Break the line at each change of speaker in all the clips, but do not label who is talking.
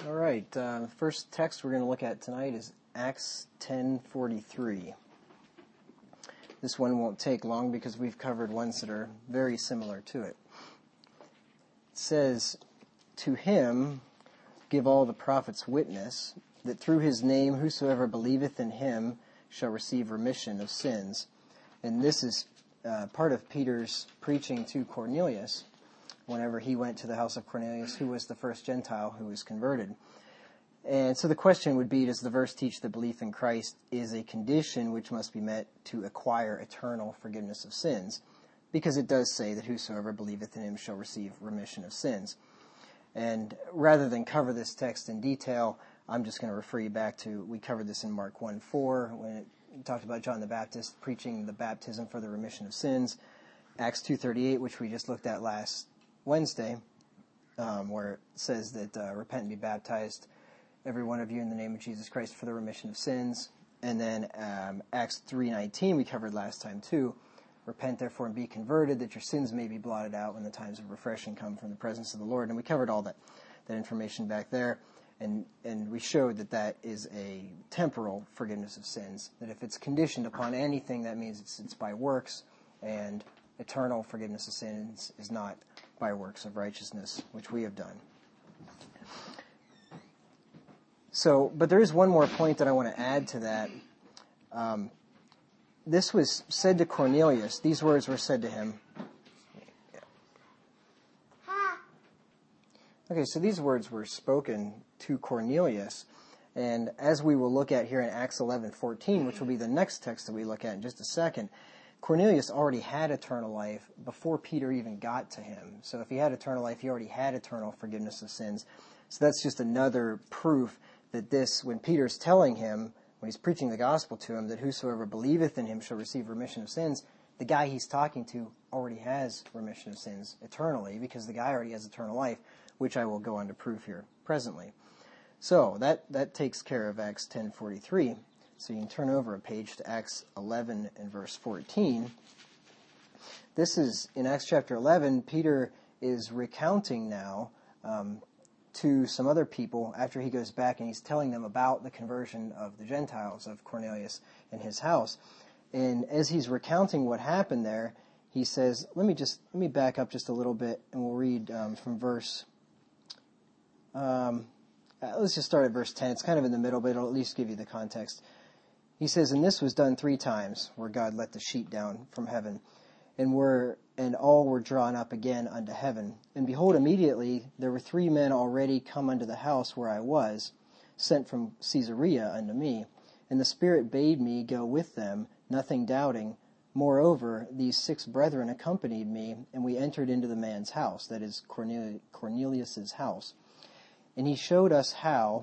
All right, the first text we're going to look at tonight is Acts 10:43. This one won't take long because we've covered ones that are very similar to it. It says, "To him give all the prophets witness, that through his name whosoever believeth in him shall receive remission of sins." And this is part of Peter's preaching to Cornelius whenever he went to the house of Cornelius, who was the first Gentile who was converted. And so the question would be, does the verse teach that belief in Christ is a condition which must be met to acquire eternal forgiveness of sins? Because it does say that whosoever believeth in him shall receive remission of sins. And rather than cover this text in detail, I'm just going to refer you back to, we covered this in Mark 1:4 when it talked about John the Baptist preaching the baptism for the remission of sins. Acts 2:38, which we just looked at last Wednesday, where it says that repent and be baptized, every one of you, in the name of Jesus Christ for the remission of sins. And then Acts 3:19 we covered last time too. Repent therefore and be converted, that your sins may be blotted out when the times of refreshing come from the presence of the Lord. And we covered all that information back there. And we showed that that is a temporal forgiveness of sins. That if it's conditioned upon anything, that means it's by works, and eternal forgiveness of sins is not by works of righteousness, which we have done. So, but there is one more point that I want to add to that. This was said to Cornelius. These words were said to him. Okay, so these words were spoken to Cornelius. And as we will look at here in Acts 11:14, which will be the next text that we look at in just a second, Cornelius already had eternal life before Peter even got to him. So if he had eternal life, he already had eternal forgiveness of sins. So that's just another proof that this, when Peter's telling him, when he's preaching the gospel to him, that whosoever believeth in him shall receive remission of sins, the guy he's talking to already has remission of sins eternally, because the guy already has eternal life, which I will go on to prove here presently. So that takes care of Acts 10:43. So you can turn over a page to Acts 11 and verse 14. This is, in Acts chapter 11, Peter is recounting now to some other people after he goes back and he's telling them about the conversion of the Gentiles, of Cornelius and his house. And as he's recounting what happened there, he says, let me back up just a little bit, and we'll read from verse, let's just start at verse 10. It's kind of in the middle, but it'll at least give you the context. He says, "And this was done 3 times, where God let the sheet down from heaven, and all were drawn up again unto heaven. And behold, immediately there were 3 men already come unto the house where I was, sent from Caesarea unto me. And the Spirit bade me go with them, nothing doubting. Moreover, these 6 brethren accompanied me, and we entered into the man's house," that is Cornelius's house. "And he showed us how,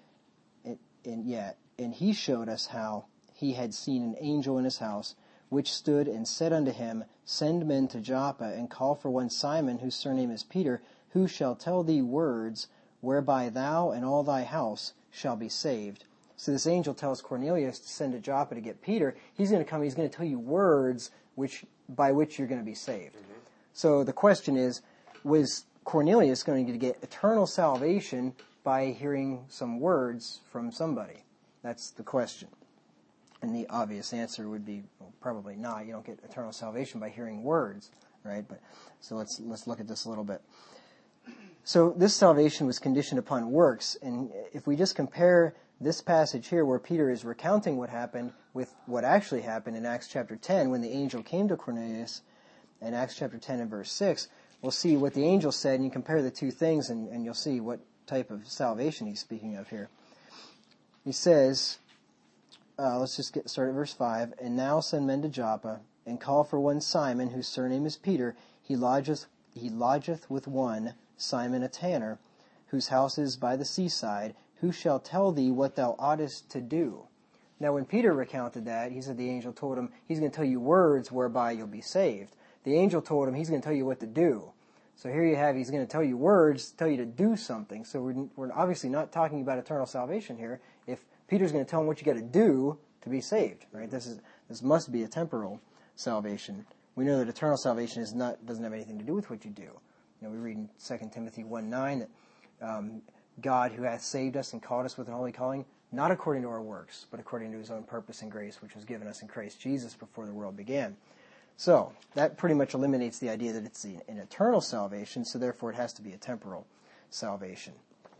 and he showed us how he had seen an angel in his house, which stood and said unto him, Send men to Joppa, and call for one Simon, whose surname is Peter, who shall tell thee words, whereby thou and all thy house shall be saved." So this angel tells Cornelius to send to Joppa to get Peter. He's going to come, he's going to tell you words by which you're going to be saved. Mm-hmm. So the question is, was Cornelius going to get eternal salvation by hearing some words from somebody? That's the question. And the obvious answer would be, well, probably not. You don't get eternal salvation by hearing words, right? But so let's look at this a little bit. So this salvation was conditioned upon works, and if we just compare this passage here where Peter is recounting what happened with what actually happened in Acts chapter 10 when the angel came to Cornelius, in Acts chapter 10 and verse 6, we'll see what the angel said, and you compare the two things, and you'll see what type of salvation he's speaking of here. He says, let's just get started at verse 5. "And now send men to Joppa, and call for one Simon, whose surname is Peter. He lodgeth with one Simon a tanner, whose house is by the seaside, who shall tell thee what thou oughtest to do." Now when Peter recounted that, he said the angel told him, he's going to tell you words whereby you'll be saved. The angel told him he's going to tell you what to do. So here you have, he's going to tell you words, tell you to do something. So we're obviously not talking about eternal salvation here. If Peter's going to tell him what you got to do to be saved, right? This must be a temporal salvation. We know that eternal salvation doesn't have anything to do with what you do. We read in 2 Timothy 1:9 that God who hath saved us and called us with an holy calling, not according to our works, but according to his own purpose and grace, which was given us in Christ Jesus before the world began. So that pretty much eliminates the idea that it's an eternal salvation, so therefore it has to be a temporal salvation.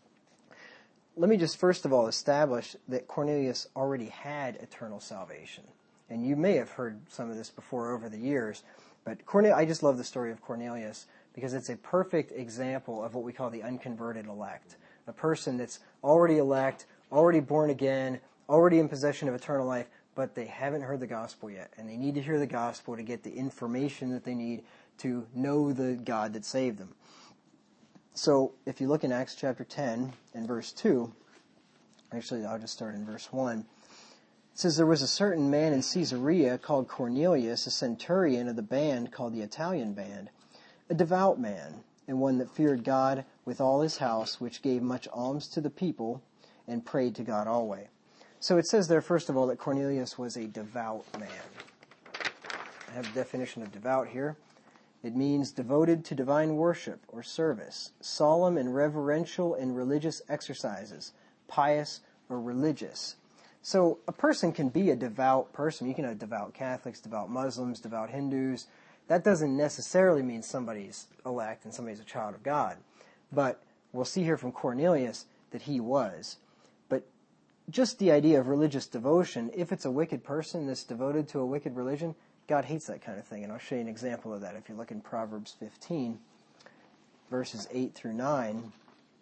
Let me just first of all establish that Cornelius already had eternal salvation. And you may have heard some of this before over the years, but I just love the story of Cornelius because it's a perfect example of what we call the unconverted elect. A person that's already elect, already born again, already in possession of eternal life, but they haven't heard the gospel yet. And they need to hear the gospel to get the information that they need to know the God that saved them. So if you look in Acts chapter 10 and verse 2, actually I'll just start in verse 1. It says, there was a certain man in Caesarea called Cornelius, a centurion of the band called the Italian band, a devout man, and one that feared God with all his house, which gave much alms to the people, and prayed to God always. So it says there, first of all, that Cornelius was a devout man. I have a definition of devout here. It means devoted to divine worship or service, solemn and reverential in religious exercises, pious or religious. So a person can be a devout person. You can have devout Catholics, devout Muslims, devout Hindus. That doesn't necessarily mean somebody's elect and somebody's a child of God. But we'll see here from Cornelius that he was. But just the idea of religious devotion, if it's a wicked person that's devoted to a wicked religion, God hates that kind of thing. And I'll show you an example of that. If you look in Proverbs 15, verses 8 through 9,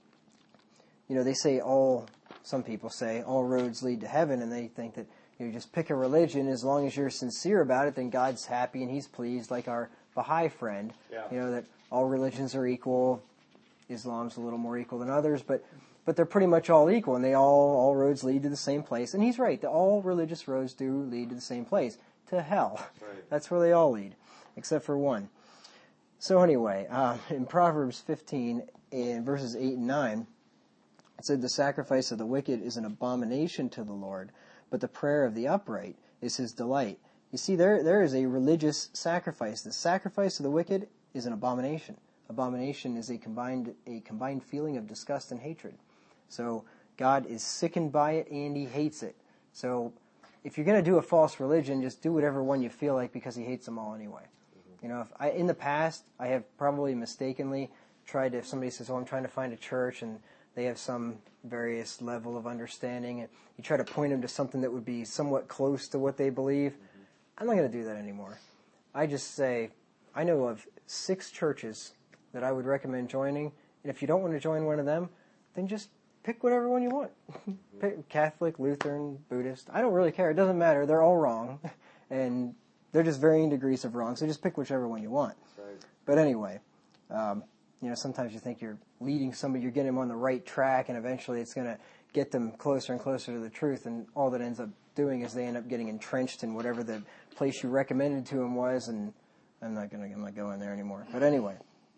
they say some people say all roads lead to heaven, and they think that you just pick a religion, as long as you're sincere about it, then God's happy and he's pleased, like our Baha'i friend. Yeah. That all religions are equal. Islam's a little more equal than others, but they're pretty much all equal, and all roads lead to the same place. And he's right, all religious roads do lead to the same place, to hell. Right. That's where they all lead, except for one. So anyway, in Proverbs 15, in verses 8 and 9, it said, the sacrifice of the wicked is an abomination to the Lord, but the prayer of the upright is his delight. You see, there is a religious sacrifice. The sacrifice of the wicked is an abomination. Abomination is a combined feeling of disgust and hatred. So God is sickened by it and he hates it. So if you're going to do a false religion, just do whatever one you feel like, because he hates them all anyway. Mm-hmm. In the past, I have probably mistakenly tried to, if somebody says, I'm trying to find a church, and they have some various level of understanding, and you try to point them to something that would be somewhat close to what they believe. Mm-hmm. I'm not going to do that anymore. I just say, I know of 6 churches that I would recommend joining, and if you don't want to join one of them, then just pick whatever one you want. Pick Catholic, Lutheran, Buddhist. I don't really care. It doesn't matter. They're all wrong, and they're just varying degrees of wrong, so just pick whichever one you want. Right. But anyway, sometimes you think you're leading somebody, you're getting them on the right track, and eventually it's going to get them closer and closer to the truth, and all that ends up doing is they end up getting entrenched in whatever the place you recommended to them was, and I'm not going there anymore. But anyway,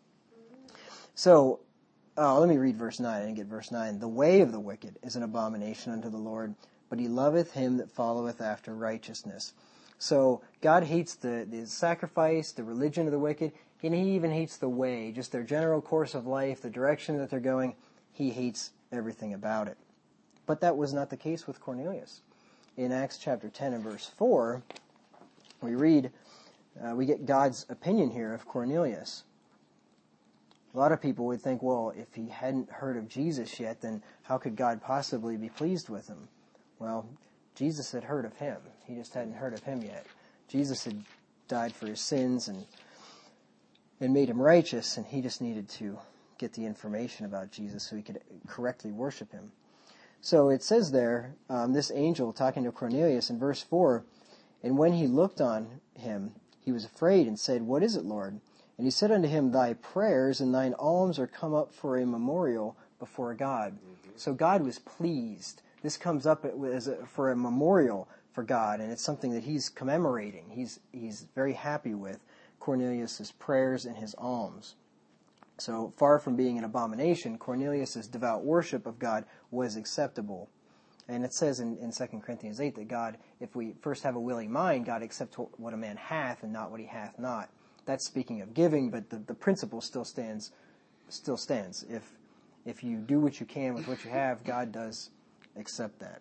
so let me read verse 9. I didn't get verse 9. The way of the wicked is an abomination unto the Lord, but he loveth him that followeth after righteousness. So God hates the sacrifice, the religion of the wicked, and he even hates the way, just their general course of life, the direction that they're going. He hates everything about it. But that was not the case with Cornelius. In Acts chapter 10 and verse 4, we read, we get God's opinion here of Cornelius. A lot of people would think, well, if he hadn't heard of Jesus yet, then how could God possibly be pleased with him? Well, Jesus had heard of him. He just hadn't heard of him yet. Jesus had died for his sins and made him righteous, and he just needed to get the information about Jesus so he could correctly worship him. So it says there, this angel talking to Cornelius in verse 4, and when he looked on him, he was afraid and said, What is it, Lord? And he said unto him, Thy prayers and thine alms are come up for a memorial before God. Mm-hmm. So God was pleased. This comes up for a memorial for God, and it's something that he's commemorating. He's very happy with Cornelius' prayers and his alms. So far from being an abomination, Cornelius' devout worship of God was acceptable. And it says in 2 Corinthians 8 that God, if we first have a willing mind, God accepts what a man hath and not what he hath not. That's speaking of giving, but the principle still stands. If if you do what you can with what you have, God does accept that.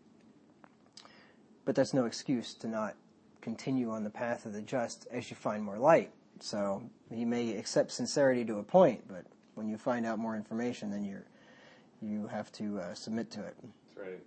But that's no excuse to not continue on the path of the just as you find more light. So he may accept sincerity to a point, but when you find out more information, then you have to submit to it.
That's right.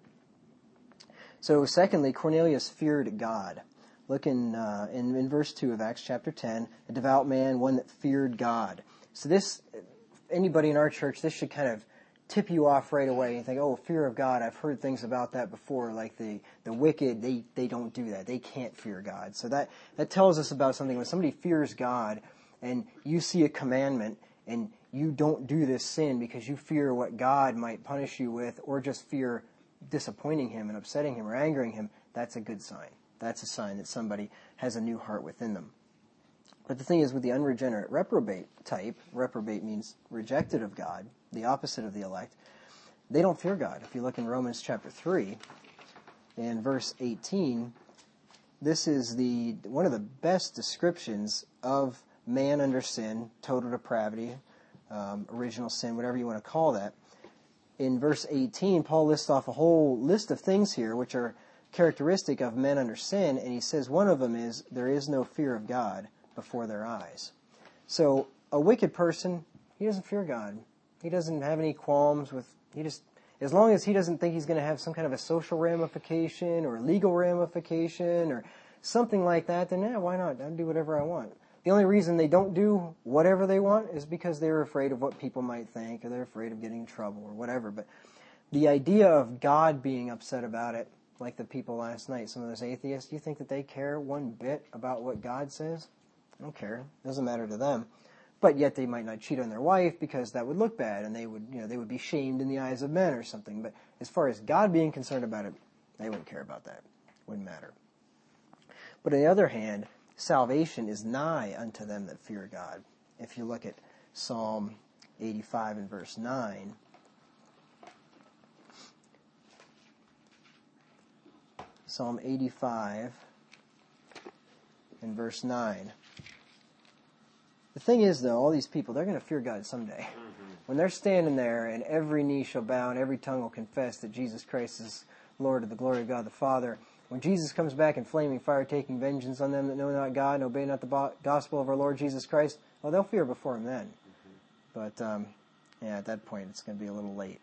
So secondly, Cornelius feared God. Look in verse 2 of Acts chapter 10, a devout man, one that feared God. So this, anybody in our church, this should kind of tip you off right away. You think, oh, fear of God, I've heard things about that before, like the wicked, they don't do that. They can't fear God. So that tells us about something. When somebody fears God and you see a commandment and you don't do this sin because you fear what God might punish you with, or just fear disappointing him and upsetting him or angering him, that's a good sign. That's a sign that somebody has a new heart within them. But the thing is, with the unregenerate reprobate type, reprobate means rejected of God, the opposite of the elect, they don't fear God. If you look in Romans chapter 3, and verse 18, this is one of the best descriptions of man under sin, total depravity, original sin, whatever you want to call that. In verse 18, Paul lists off a whole list of things here which are characteristic of men under sin, and he says one of them is there is no fear of God before their eyes. So a wicked person, he doesn't fear God. He doesn't have any qualms with, as long as he doesn't think he's going to have some kind of a social ramification or legal ramification or something like that, then why not? I'll do whatever I want. The only reason they don't do whatever they want is because they're afraid of what people might think, or they're afraid of getting in trouble or whatever. But the idea of God being upset about it, like the people last night, some of those atheists, do you think that they care one bit about what God says? I don't care. It doesn't matter to them. But yet they might not cheat on their wife because that would look bad, and they would be shamed in the eyes of men or something. But as far as God being concerned about it, they wouldn't care about that. Wouldn't matter. But on the other hand, salvation is nigh unto them that fear God. If you look at Psalm 85 and verse 9, Psalm 85 and verse 9. The thing is, though, all these people, they're going to fear God someday. Mm-hmm. When they're standing there and every knee shall bow and every tongue will confess that Jesus Christ is Lord of the glory of God the Father, when Jesus comes back in flaming fire, taking vengeance on them that know not God and obey not the gospel of our Lord Jesus Christ, well, they'll fear before him then. Mm-hmm. But, at that point, it's going to be a little late.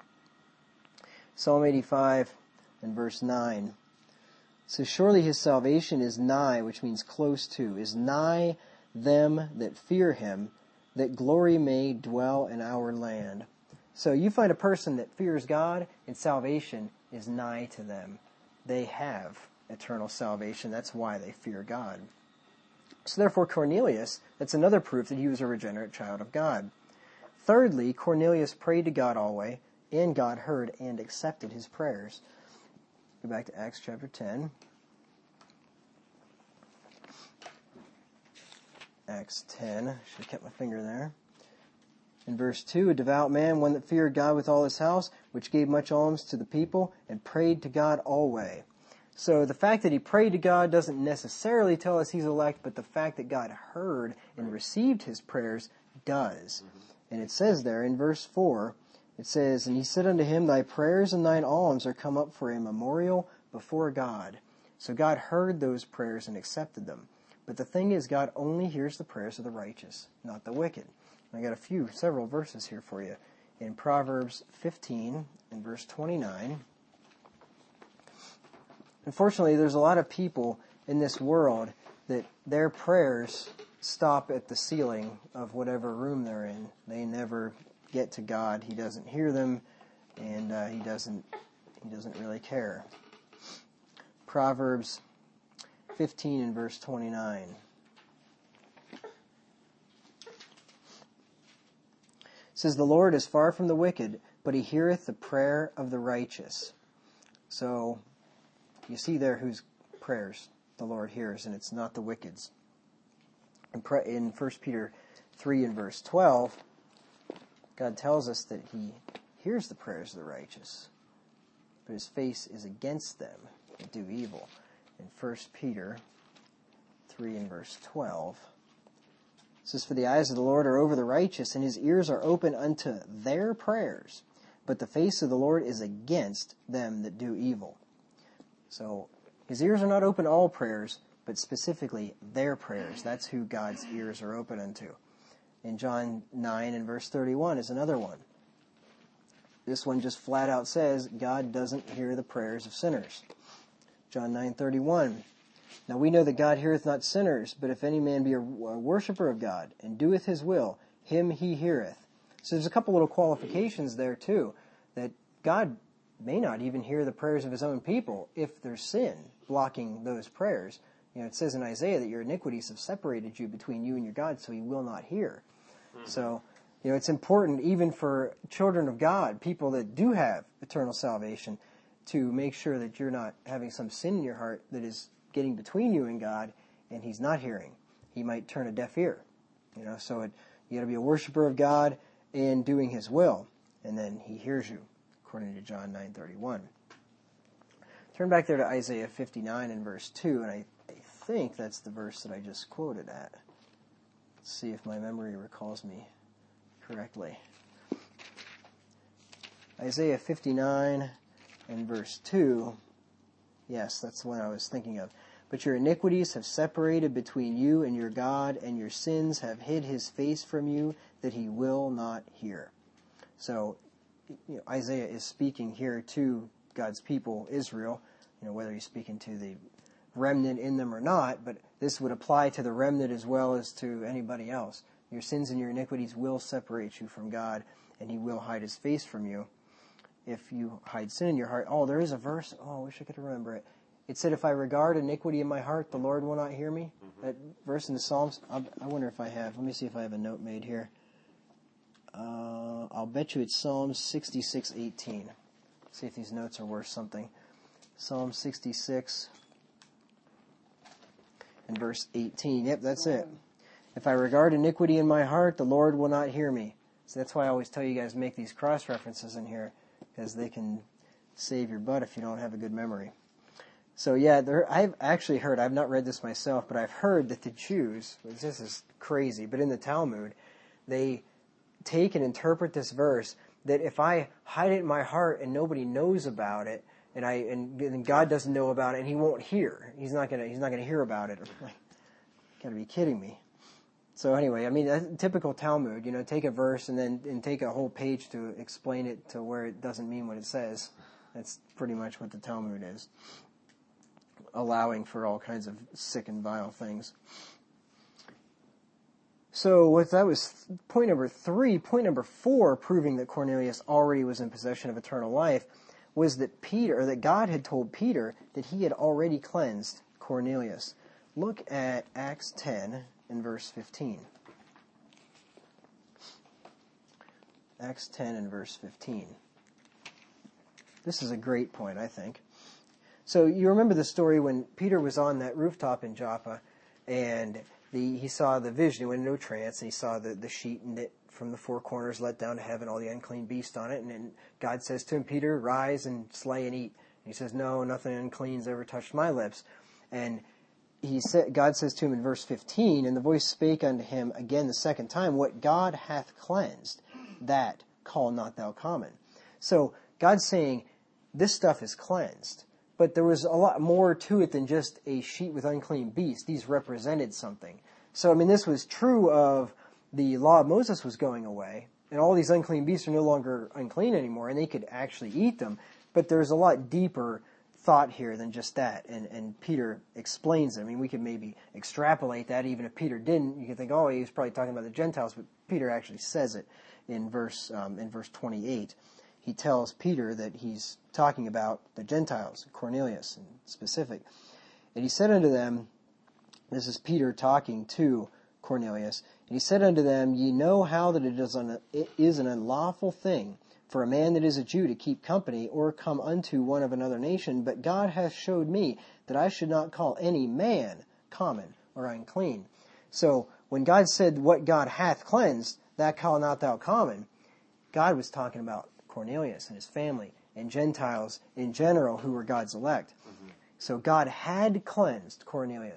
Psalm 85 and verse 9 says, surely his salvation is nigh, which means close to, is nigh them that fear him, that glory may dwell in our land. So you find a person that fears God, and salvation is nigh to them. They have eternal salvation. That's why they fear God. So therefore Cornelius, that's another proof that he was a regenerate child of God. Thirdly, Cornelius prayed to God always, and God heard and accepted his prayers. Go back to Acts chapter 10. Acts 10. Should have kept my finger there. In verse 2, a devout man, one that feared God with all his house, which gave much alms to the people, and prayed to God always. So the fact that he prayed to God doesn't necessarily tell us he's elect, but the fact that God heard and received his prayers does. Mm-hmm. And it says there in verse 4, it says, and he said unto him, thy prayers and thine alms are come up for a memorial before God. So God heard those prayers and accepted them. But the thing is, God only hears the prayers of the righteous, not the wicked. And I got several verses here for you. In Proverbs 15 and verse 29. Unfortunately, there's a lot of people in this world that their prayers stop at the ceiling of whatever room they're in. They never get to God. He doesn't hear them, and he doesn't really care. Proverbs 15 and verse 29. It says, the Lord is far from the wicked, but he heareth the prayer of the righteous. So you see there whose prayers the Lord hears, and it's not the wicked's. In 1 Peter 3 and verse 12, God tells us that he hears the prayers of the righteous, but his face is against them that do evil. In 1 Peter 3 and verse 12, It says, for the eyes of the Lord are over the righteous, and his ears are open unto their prayers. But the face of the Lord is against them that do evil. So his ears are not open to all prayers, but specifically their prayers. That's who God's ears are open unto. In John 9 and verse 31 is another one. This one just flat out says, God doesn't hear the prayers of sinners. John 9:31. Now we know that God heareth not sinners, but if any man be a worshipper of God, and doeth his will, him he heareth. So there's a couple little qualifications there too, that God may not even hear the prayers of his own people if there's sin blocking those prayers. It says in Isaiah that your iniquities have separated you between you and your God, so he will not hear. So, it's important even for children of God, people that do have eternal salvation, to make sure that you're not having some sin in your heart that is getting between you and God, and he's not hearing. He might turn a deaf ear. So you got to be a worshiper of God and doing his will, and then he hears you, according to John 9:31. Turn back there to Isaiah 59 and verse 2, and I think that's the verse that I just quoted at. Let's see if my memory recalls me correctly. Isaiah 59 and verse 2. Yes, that's the one I was thinking of. But your iniquities have separated between you and your God, and your sins have hid his face from you, that he will not hear. So, Isaiah is speaking here to God's people, Israel, whether he's speaking to the remnant in them or not, but this would apply to the remnant as well as to anybody else. Your sins and your iniquities will separate you from God, and he will hide his face from you if you hide sin in your heart. Oh, there is a verse. Oh, I wish I could remember it. It said, if I regard iniquity in my heart, the Lord will not hear me. That verse in the Psalms. I wonder if I have. Let me see if I have a note made here. I'll bet you it's Psalm 66:18. See if these notes are worth something. Psalm 66 and verse 18. Yep, that's it. If I regard iniquity in my heart, the Lord will not hear me. So that's why I always tell you guys make these cross references in here, because they can save your butt if you don't have a good memory. So yeah, I've actually heard, I've not read this myself, but I've heard that the Jews, this is crazy, but in the Talmud, they take and interpret this verse that if I hide it in my heart and nobody knows about it, and God doesn't know about it, and he won't hear. He's not gonna hear about it. Like, gotta be kidding me. So anyway, typical Talmud, take a verse and take a whole page to explain it to where it doesn't mean what it says. That's pretty much what the Talmud is. Allowing for all kinds of sick and vile things. So that was point number 3. Point number 4, proving that Cornelius already was in possession of eternal life, was that God had told Peter that he had already cleansed Cornelius. Look at Acts 10 and verse 15. Acts 10 and verse 15. This is a great point, I think. So you remember the story when Peter was on that rooftop in Joppa, and he saw the vision. He went into a trance, and he saw the sheet knit from the 4 corners let down to heaven, all the unclean beast on it. And then God says to him, Peter, rise and slay and eat. And he says, no, nothing unclean's ever touched my lips. And God says to him in verse 15, and the voice spake unto him again the second time, what God hath cleansed, that call not thou common. So God's saying, this stuff is cleansed. But there was a lot more to it than just a sheet with unclean beasts. These represented something. So, this was true of the law of Moses was going away, and all these unclean beasts are no longer unclean anymore, and they could actually eat them. But there's a lot deeper thought here than just that, and Peter explains it. We could maybe extrapolate that, even if Peter didn't. You could think, he was probably talking about the Gentiles, but Peter actually says it in verse 28. He tells Peter that he's talking about the Gentiles, Cornelius in specific. And he said unto them, this is Peter talking to Cornelius, and he said unto them, ye know how that it is an unlawful thing for a man that is a Jew to keep company or come unto one of another nation, but God hath showed me that I should not call any man common or unclean. So when God said what God hath cleansed, that call not thou common, God was talking about Cornelius and his family and Gentiles in general who were God's elect. Mm-hmm. So God had cleansed Cornelius,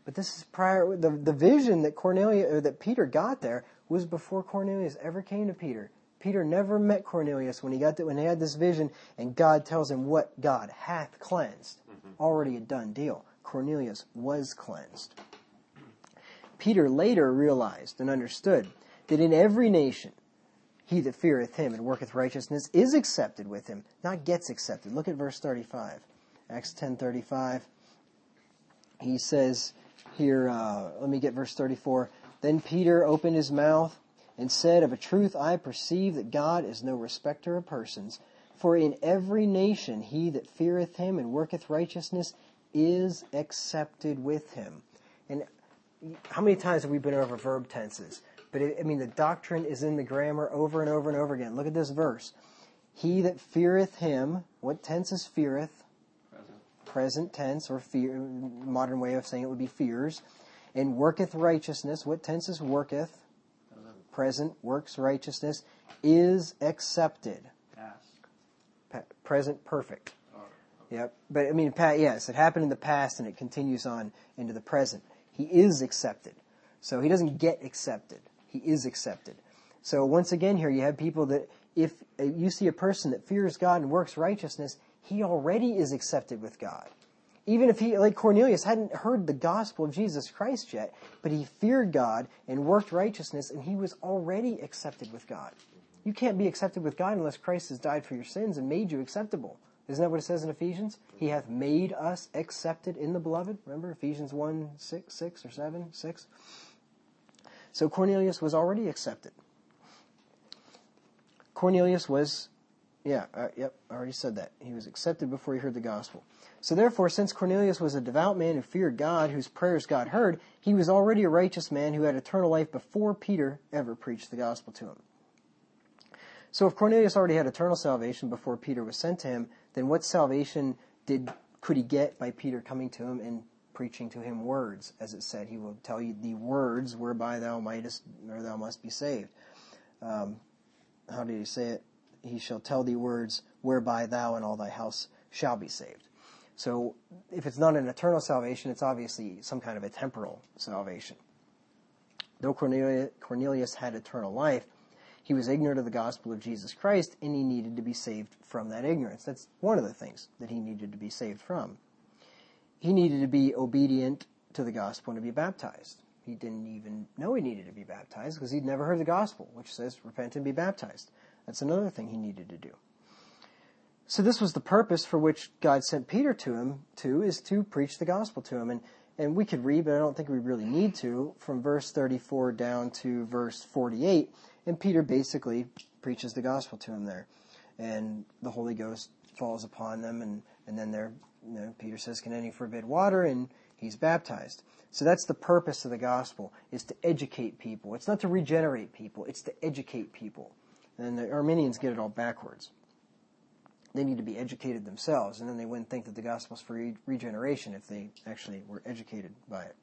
But this is prior. The vision that that Peter got there was before Cornelius ever came to Peter. Peter never met Cornelius when he had this vision, and God tells him what God hath cleansed. Already a done deal. Cornelius was cleansed. Peter later realized and understood that in every nation, he that feareth him and worketh righteousness is accepted with him, not gets accepted. Look at verse 35. Acts 10:35. He says here, let me get verse 34. Then Peter opened his mouth and said, Of a truth I perceive that God is no respecter of persons, for in every nation he that feareth him and worketh righteousness is accepted with him. And how many times have we been over verb tenses? But the doctrine is in the grammar over and over and over again. Look at this verse. He that feareth him, what tense is feareth? Present tense, or fear, modern way of saying it would be fears. And worketh righteousness, what tense is worketh? Present, works righteousness, is accepted. Present, perfect. Yep. But yes, it happened in the past and it continues on into the present. He is accepted. So he doesn't get accepted. He is accepted. So once again here you have people that if you see a person that fears God and works righteousness, he already is accepted with God. Even if he, like Cornelius, hadn't heard the gospel of Jesus Christ yet, but he feared God and worked righteousness, and he was already accepted with God. You can't be accepted with God unless Christ has died for your sins and made you acceptable. Isn't that what it says in Ephesians? He hath made us accepted in the beloved. Remember Ephesians 1:6 or 7:6? So Cornelius was already accepted. Cornelius was, I already said that. He was accepted before he heard the gospel. So therefore, since Cornelius was a devout man who feared God, whose prayers God heard, he was already a righteous man who had eternal life before Peter ever preached the gospel to him. So if Cornelius already had eternal salvation before Peter was sent to him, then what salvation could he get by Peter coming to him and preaching to him words? As it said, he will tell you the words whereby thou must be saved. How did he say it? He shall tell thee words whereby thou and all thy house shall be saved. So if it's not an eternal salvation, it's obviously some kind of a temporal salvation. Though Cornelius had eternal life, he was ignorant of the gospel of Jesus Christ, and he needed to be saved from that ignorance. That's one of the things that he needed to be saved from. He needed to be obedient to the gospel and to be baptized. He didn't even know he needed to be baptized because he'd never heard the gospel, which says, repent and be baptized. That's another thing he needed to do. So this was the purpose for which God sent Peter to him, is to preach the gospel to him. And we could read, but I don't think we really need to, from verse 34 down to verse 48. And Peter basically preaches the gospel to him there. And the Holy Ghost falls upon them. And then Peter says, can any forbid water? And he's baptized. So that's the purpose of the gospel, is to educate people. It's not to regenerate people. It's to educate people. And the Arminians get it all backwards. They need to be educated themselves, and then they wouldn't think that the gospel is for regeneration if they actually were educated by it.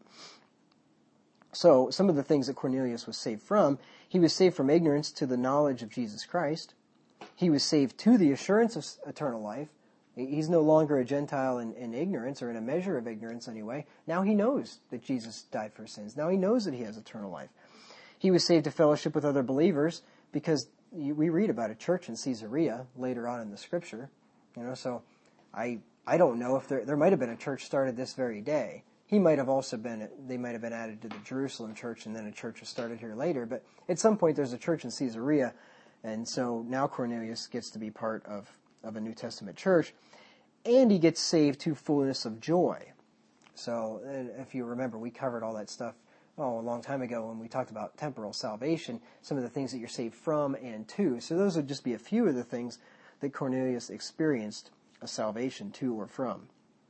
So, some of the things that Cornelius was saved from, he was saved from ignorance to the knowledge of Jesus Christ. He was saved to the assurance of eternal life. He's no longer a Gentile in ignorance, or in a measure of ignorance anyway. Now he knows that Jesus died for his sins. Now he knows that he has eternal life. He was saved to fellowship with other believers, because we read about a church in Caesarea later on in the scripture, so I don't know if there might have been a church started this very day. They might have been added to the Jerusalem church, and then a church was started here later, but at some point there's a church in Caesarea, and so now Cornelius gets to be part of a New Testament church, and he gets saved to fullness of joy. So if you remember, we covered all that stuff a long time ago when we talked about temporal salvation, some of the things that you're saved from and to. So those would just be a few of the things that Cornelius experienced a salvation to or from.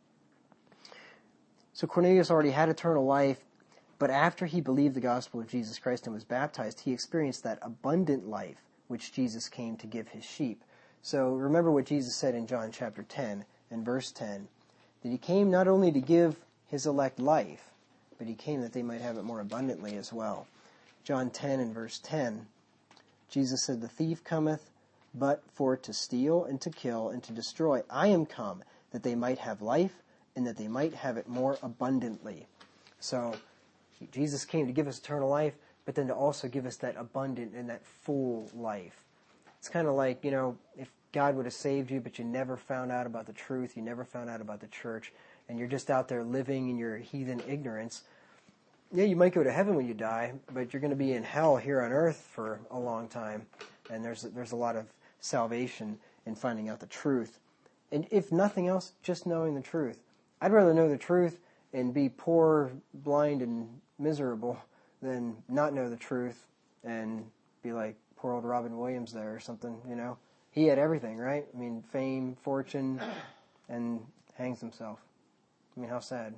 So Cornelius already had eternal life, but after he believed the gospel of Jesus Christ and was baptized, he experienced that abundant life which Jesus came to give his sheep. So remember what Jesus said in John chapter 10 and verse 10, that he came not only to give his elect life, but he came that they might have it more abundantly as well. John 10 and verse 10, Jesus said, the thief cometh but for to steal and to kill and to destroy. I am come that they might have life and that they might have it more abundantly. So Jesus came to give us eternal life, but then to also give us that abundant and that full life. It's kind of like, if God would have saved you, but you never found out about the truth, you never found out about the church, and you're just out there living in your heathen ignorance, yeah, you might go to heaven when you die, but you're going to be in hell here on earth for a long time. And there's a lot of salvation in finding out the truth. And if nothing else, just knowing the truth. I'd rather know the truth and be poor, blind, and miserable than not know the truth and be like poor old Robin Williams there or something, He had everything, right? I mean, fame, fortune, and hangs himself. I mean, how sad,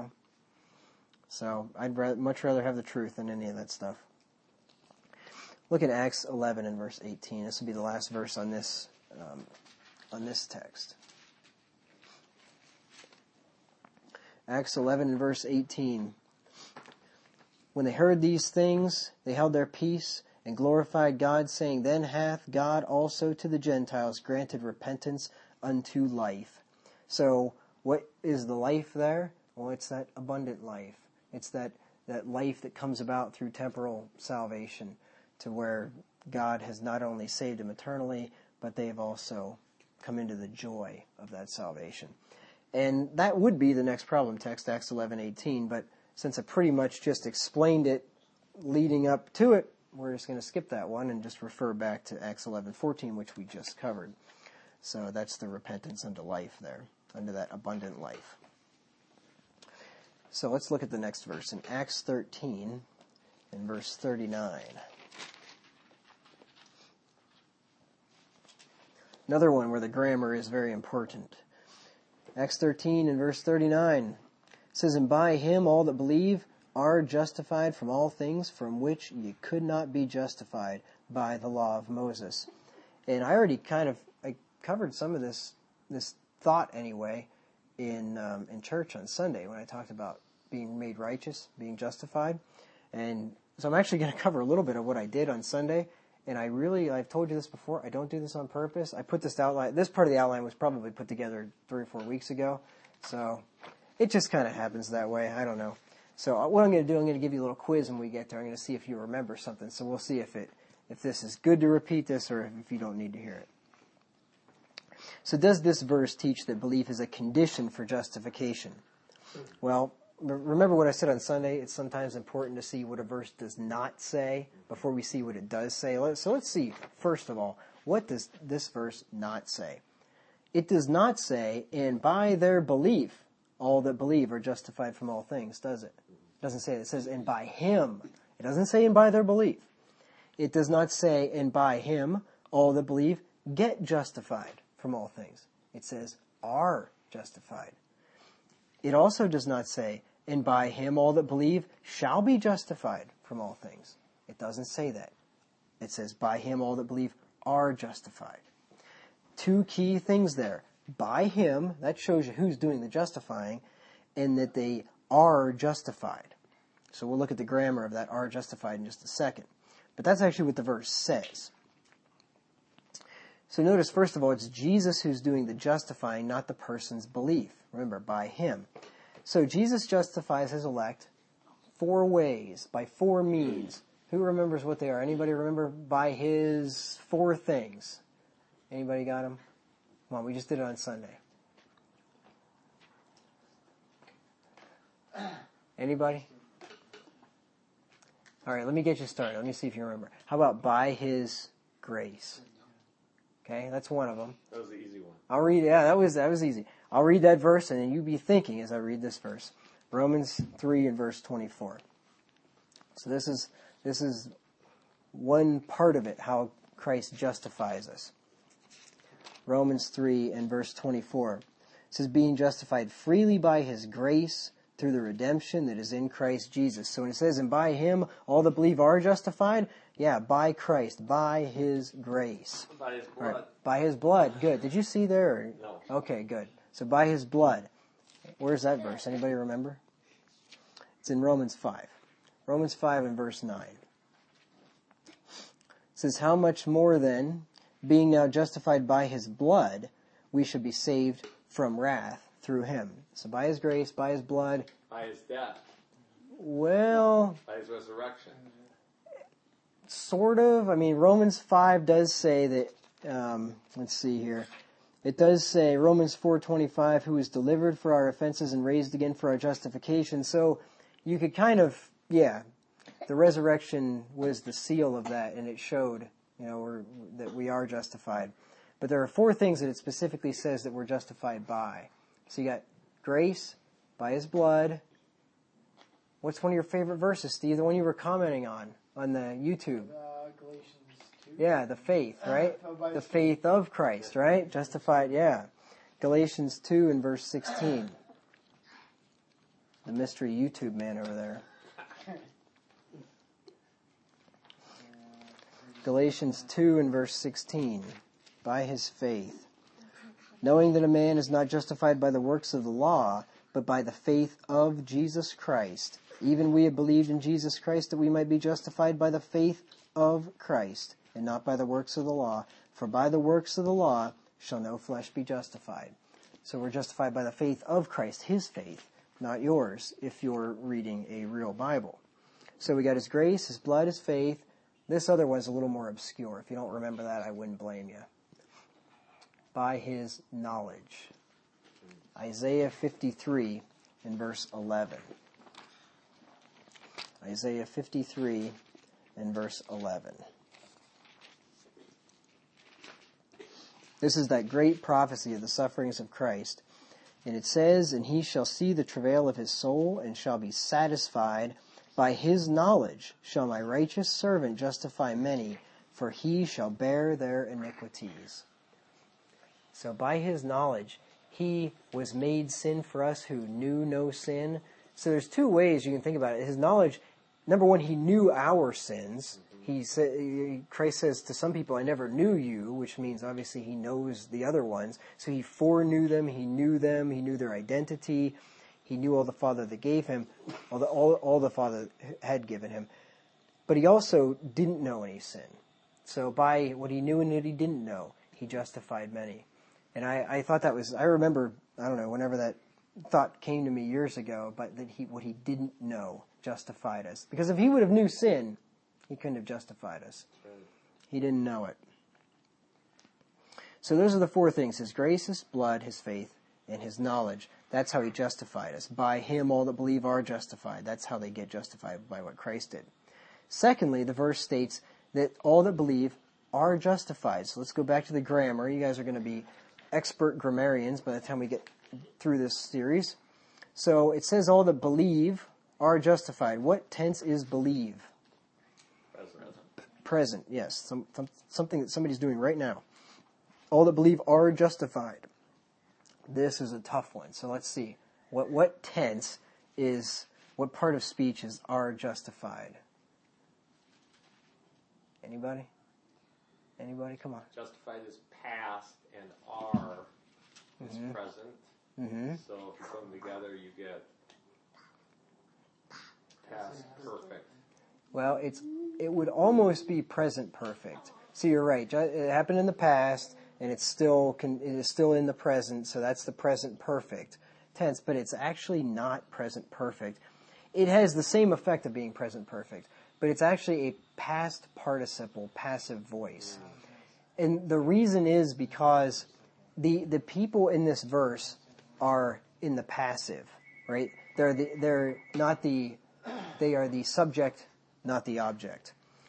So I'd much rather have the truth than any of that stuff. Look at Acts 11 and verse 18. This will be the last verse on this text. Acts 11 and verse 18. When they heard these things, they held their peace and glorified God, saying, Then hath God also to the Gentiles granted repentance unto life. So what is the life there? Well, it's that abundant life. It's that life that comes about through temporal salvation, to where God has not only saved them eternally, but they have also come into the joy of that salvation. And that would be the next problem text, Acts 11:18, but since I pretty much just explained it leading up to it, we're just going to skip that one and just refer back to Acts 11:14, which we just covered. So that's the repentance unto life there, unto that abundant life. So let's look at the next verse in Acts 13 and verse 39. Another one where the grammar is very important. Acts 13 and verse 39 says, And by him all that believe are justified from all things from which ye could not be justified by the law of Moses. And I already I covered some of this thought anyway in church on Sunday when I talked about being made righteous, being justified. And so I'm actually going to cover a little bit of what I did on Sunday. And I've told you this before, I don't do this on purpose. I put this outline, this part of the outline was probably put together 3 or 4 weeks ago. So it just kind of happens that way. I don't know. So what I'm going to do, I'm going to give you a little quiz when we get there. I'm going to see if you remember something. So we'll see if this is good to repeat this or if you don't need to hear it. So does this verse teach that belief is a condition for justification? Well, remember what I said on Sunday? It's sometimes important to see what a verse does not say before we see what it does say. So let's see, first of all, what does this verse not say? It does not say, and by their belief, all that believe are justified from all things, does it? It doesn't say that. It says, and by him. It doesn't say, and by their belief. It does not say, and by him, all that believe get justified from all things. It says, are justified. It also does not say, and by him all that believe shall be justified from all things. It doesn't say that. It says, by him all that believe are justified. 2 key things there. By him, that shows you who's doing the justifying, and that they are justified. So we'll look at the grammar of that are justified in just a second. But that's actually what the verse says. So notice, first of all, it's Jesus who's doing the justifying, not the person's belief. Remember, by him. So Jesus justifies his elect 4 ways, by 4 means. Who remembers what they are? Anybody remember? By his 4 things. Anybody got them? Come on, we just did it on Sunday. Anybody? All right, let me get you started. Let me see if you remember. How about by his grace? Okay, that's one of them.
That was the easy one.
I'll read. Yeah, that was easy. I'll read that verse, and then you be thinking as I read this verse. Romans 3 and verse 24. So this is one part of it, how Christ justifies us. Romans 3 and verse 24. It says, being justified freely by his grace through the redemption that is in Christ Jesus. So when it says, and by him all that believe are justified, yeah, by Christ, by his grace.
By his blood.
Right. By his blood. Good. Did you see there?
No.
Okay, good. So by his blood. Where's that verse? Anybody remember? It's in Romans 5. Romans 5 and verse 9. It says, how much more then, being now justified by his blood, we should be saved from wrath through him. So by his grace, by his blood.
By his death.
Well,
by his resurrection.
Sort of. I mean, Romans 5 does say that, let's see here. It does say, Romans 4:25, who was delivered for our offenses and raised again for our justification. So you could kind of, the resurrection was the seal of that, and it showed, that we are justified. But there are 4 things that it specifically says that we're justified by. So you got grace, by his blood. What's one of your favorite verses, Steve? The one you were commenting on the YouTube.
Galatians 2.
Yeah, the faith, right? The faith of Christ, right? Justified, yeah. Galatians 2 and verse 16. The mystery YouTube man over there. Galatians 2 and verse 16. By his faith. Knowing that a man is not justified by the works of the law, but by the faith of Jesus Christ. Even we have believed in Jesus Christ that we might be justified by the faith of Christ, and not by the works of the law. For by the works of the law shall no flesh be justified. So we're justified by the faith of Christ, his faith, not yours, if you're reading a real Bible. So we got his grace, his blood, his faith. This other one's a little more obscure. If you don't remember that, I wouldn't blame you. By his knowledge. Isaiah 53 and verse 11. Isaiah 53 and verse 11. This is that great prophecy of the sufferings of Christ. And it says, and he shall see the travail of his soul and shall be satisfied. By his knowledge shall my righteous servant justify many, for he shall bear their iniquities. So by his knowledge, he was made sin for us who knew no sin. So there's 2 ways you can think about it. His knowledge, number one, he knew our sins. Christ says to some people, I never knew you, which means obviously he knows the other ones. So he foreknew them, he knew their identity. He knew all the Father that gave him, all the Father had given him. But he also didn't know any sin. So by what he knew and what he didn't know, he justified many. And I thought that was, I remember, I don't know, whenever that thought came to me years ago, but that what he didn't know justified us. Because if he would have knew sin, he couldn't have justified us. He didn't know it. So those are the 4 things: his grace, his blood, his faith, and his knowledge. That's how he justified us. By him all that believe are justified. That's how they get justified, by what Christ did. Secondly, the verse states that all that believe are justified. So let's go back to the grammar. You guys are going to be expert grammarians by the time we get through this series. So it says all that believe are justified. What tense is believe? Present, yes. Something that somebody's doing right now. All that believe are justified. This is a tough one. So let's see. What tense is, what part of speech is are justified? Anybody? Come on.
Justified is past and are is present.
Mm-hmm.
So if you put them together, you get past perfect.
Well, it would almost be present perfect. So you're right. It happened in the past, and it is still in the present. So that's the present perfect tense. But it's actually not present perfect. It has the same effect of being present perfect, but it's actually a past participle, passive voice. And the reason is because the people in this verse are in the passive, right? They are the subject, not the object.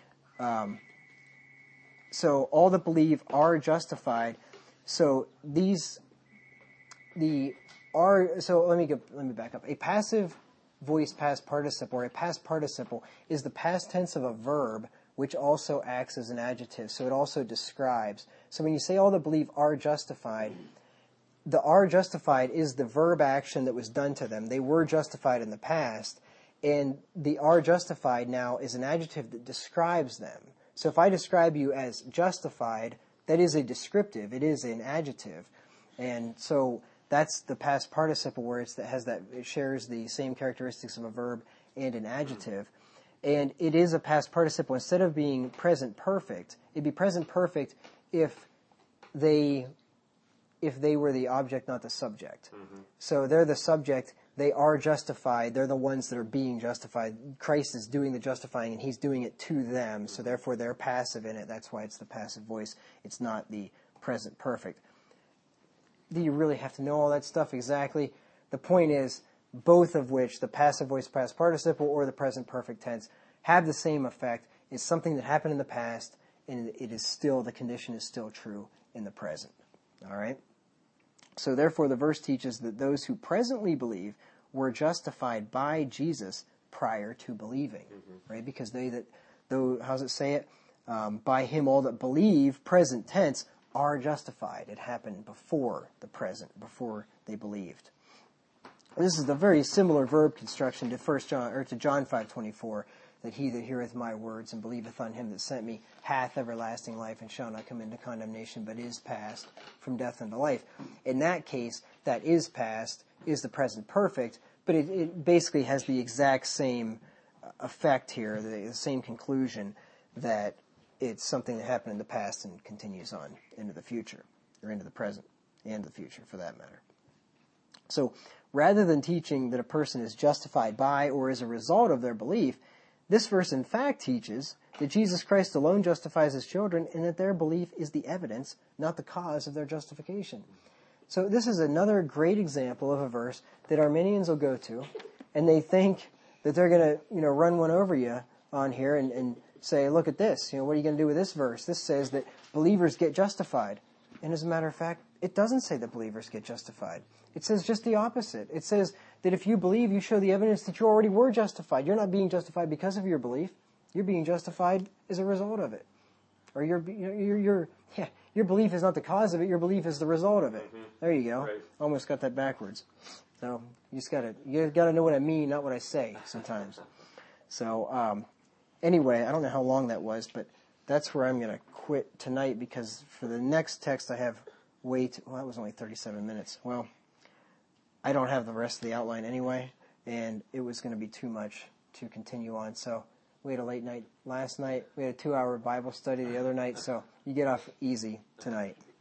So all that believe are justified. So let me back up. A passive voice past participle, or a past participle, is the past tense of a verb which also acts as an adjective. So it also describes. So when you say all that believe are justified, the are justified is the verb action that was done to them. They were justified in the past, and the are justified now is an adjective that describes them. So if I describe you as justified, that is a descriptive. It is an adjective. And so that's the past participle where it shares the same characteristics of a verb and an adjective. And it is a past participle. Instead of being present perfect, it'd be present perfect if they if they were the object, not the subject. So they're the subject. They are justified. They're the ones that are being justified. Christ is doing the justifying, and he's doing it to them. So therefore, they're passive in it. That's why it's the passive voice. It's not the present perfect. Do you really have to know all that stuff exactly? The point is, both of which, the passive voice, past participle, or the present perfect tense, have the same effect. It's something that happened in the past, and it is still, the condition is still true in the present. All right? So therefore, the verse teaches that those who presently believe were justified by Jesus prior to believing, right? Because how does it say it? By him all that believe, present tense, are justified. It happened before the present, before they believed. This is a very similar verb construction to John 5:24, that he that heareth my words and believeth on him that sent me hath everlasting life and shall not come into condemnation, but is passed from death unto life. In that case, that is passed is the present perfect, but it basically has the exact same effect here, the same conclusion, that it's something that happened in the past and continues on into the future, or into the present and the future for that matter. So rather than teaching that a person is justified by or as a result of their belief, this verse in fact teaches that Jesus Christ alone justifies his children and that their belief is the evidence, not the cause of their justification. So this is another great example of a verse that Arminians will go to, and they think that they're going to, run one over you on here and say, look at this, what are you going to do with this verse? This says that believers get justified. And as a matter of fact, it doesn't say that believers get justified. It says just the opposite. It says that if you believe, you show the evidence that you already were justified. You're not being justified because of your belief. You're being justified as a result of it. Or your belief is not the cause of it. Your belief is the result of it. There you go.
Right.
Almost got that backwards. So you gotta know what I mean, not what I say sometimes. So anyway, I don't know how long that was, but that's where I'm going to quit tonight, because for the next text I have that was only 37 minutes. Well, I don't have the rest of the outline anyway, and it was going to be too much to continue on. So we had a late night last night. We had a 2-hour Bible study the other night, so you get off easy tonight.